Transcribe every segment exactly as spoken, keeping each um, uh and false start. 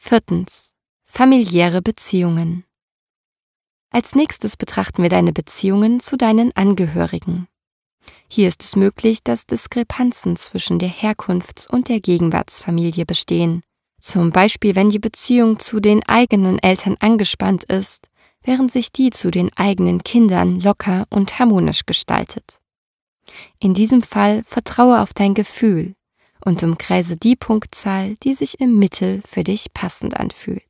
Viertens. Familiäre Beziehungen. Als nächstes betrachten wir deine Beziehungen zu deinen Angehörigen. Hier ist es möglich, dass Diskrepanzen zwischen der Herkunfts- und der Gegenwartsfamilie bestehen. Zum Beispiel, wenn die Beziehung zu den eigenen Eltern angespannt ist, während sich die zu den eigenen Kindern locker und harmonisch gestaltet. In diesem Fall vertraue auf dein Gefühl und umkreise die Punktzahl, die sich im Mittel für dich passend anfühlt.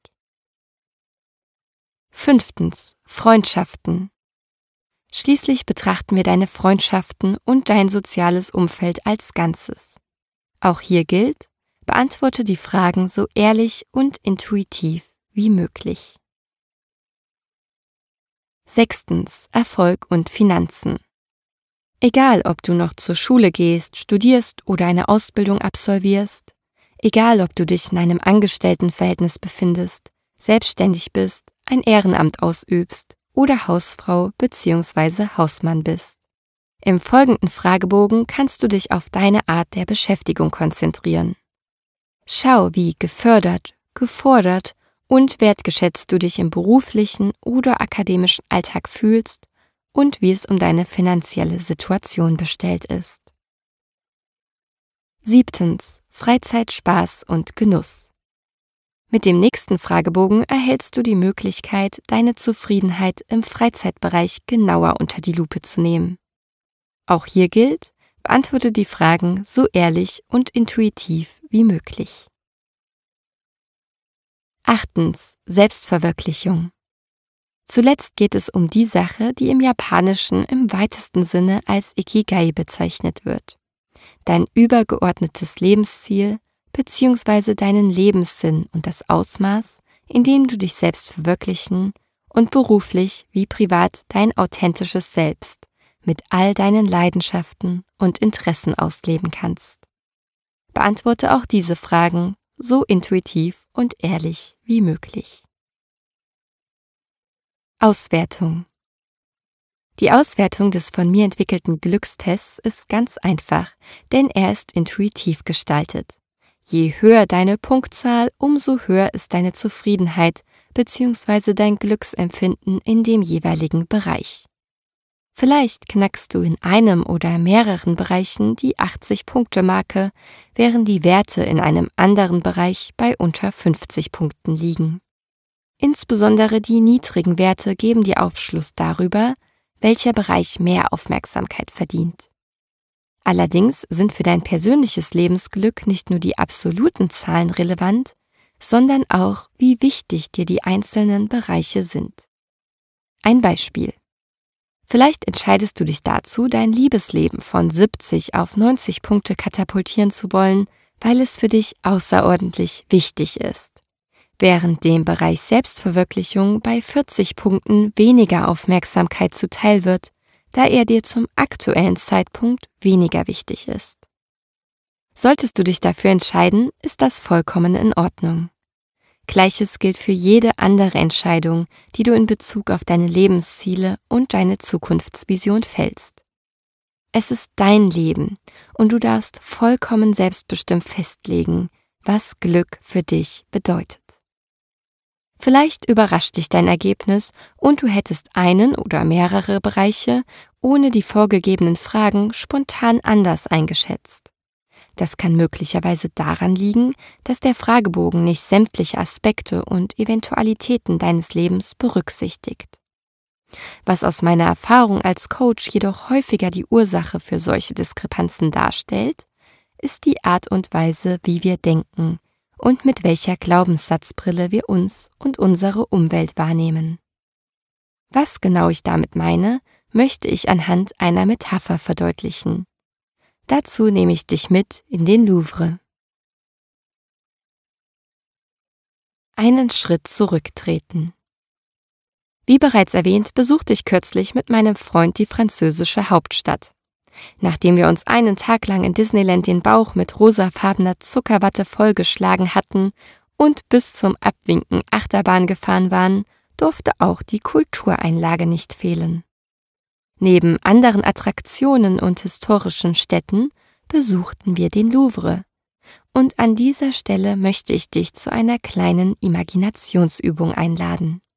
Fünftens. Freundschaften. Schließlich betrachten wir deine Freundschaften und dein soziales Umfeld als Ganzes. Auch hier gilt, beantworte die Fragen so ehrlich und intuitiv wie möglich. Sechstens. Erfolg und Finanzen. Egal, ob du noch zur Schule gehst, studierst oder eine Ausbildung absolvierst, egal, ob du dich in einem Angestelltenverhältnis befindest, selbstständig bist, ein Ehrenamt ausübst oder Hausfrau bzw. Hausmann bist. Im folgenden Fragebogen kannst du dich auf deine Art der Beschäftigung konzentrieren. Schau, wie gefördert, gefordert und wertgeschätzt du dich im beruflichen oder akademischen Alltag fühlst und wie es um deine finanzielle Situation bestellt ist. Siebtens. Freizeit, Spaß und Genuss. Mit dem nächsten Fragebogen erhältst du die Möglichkeit, deine Zufriedenheit im Freizeitbereich genauer unter die Lupe zu nehmen. Auch hier gilt, beantworte die Fragen so ehrlich und intuitiv wie möglich. Achtens. Selbstverwirklichung. Zuletzt geht es um die Sache, die im Japanischen im weitesten Sinne als Ikigai bezeichnet wird. Dein übergeordnetes Lebensziel bzw. deinen Lebenssinn und das Ausmaß, in dem du dich selbst verwirklichen und beruflich wie privat dein authentisches Selbst mit all deinen Leidenschaften und Interessen ausleben kannst. Beantworte auch diese Fragen so intuitiv und ehrlich wie möglich. Auswertung. Die Auswertung des von mir entwickelten Glückstests ist ganz einfach, denn er ist intuitiv gestaltet. Je höher deine Punktzahl, umso höher ist deine Zufriedenheit bzw. dein Glücksempfinden in dem jeweiligen Bereich. Vielleicht knackst du in einem oder mehreren Bereichen die achtzig-Punkte-Marke, während die Werte in einem anderen Bereich bei unter fünfzig Punkten liegen. Insbesondere die niedrigen Werte geben dir Aufschluss darüber, welcher Bereich mehr Aufmerksamkeit verdient. Allerdings sind für dein persönliches Lebensglück nicht nur die absoluten Zahlen relevant, sondern auch, wie wichtig dir die einzelnen Bereiche sind. Ein Beispiel. Vielleicht entscheidest du dich dazu, dein Liebesleben von siebzig auf neunzig Punkte katapultieren zu wollen, weil es für dich außerordentlich wichtig ist, während dem Bereich Selbstverwirklichung bei vierzig Punkten weniger Aufmerksamkeit zuteil wird, da er dir zum aktuellen Zeitpunkt weniger wichtig ist. Solltest du dich dafür entscheiden, ist das vollkommen in Ordnung. Gleiches gilt für jede andere Entscheidung, die du in Bezug auf deine Lebensziele und deine Zukunftsvision fällst. Es ist dein Leben und du darfst vollkommen selbstbestimmt festlegen, was Glück für dich bedeutet. Vielleicht überrascht dich dein Ergebnis und du hättest einen oder mehrere Bereiche ohne die vorgegebenen Fragen spontan anders eingeschätzt. Das kann möglicherweise daran liegen, dass der Fragebogen nicht sämtliche Aspekte und Eventualitäten deines Lebens berücksichtigt. Was aus meiner Erfahrung als Coach jedoch häufiger die Ursache für solche Diskrepanzen darstellt, ist die Art und Weise, wie wir denken und mit welcher Glaubenssatzbrille wir uns und unsere Umwelt wahrnehmen. Was genau ich damit meine, möchte ich anhand einer Metapher verdeutlichen. Dazu nehme ich dich mit in den Louvre. Einen Schritt zurücktreten. Wie bereits erwähnt, besuchte ich kürzlich mit meinem Freund die französische Hauptstadt. Nachdem wir uns einen Tag lang in Disneyland den Bauch mit rosafarbener Zuckerwatte vollgeschlagen hatten und bis zum Abwinken Achterbahn gefahren waren, durfte auch die Kultureinlage nicht fehlen. Neben anderen Attraktionen und historischen Städten besuchten wir den Louvre Und an dieser Stelle möchte ich dich zu einer kleinen Imaginationsübung einladen.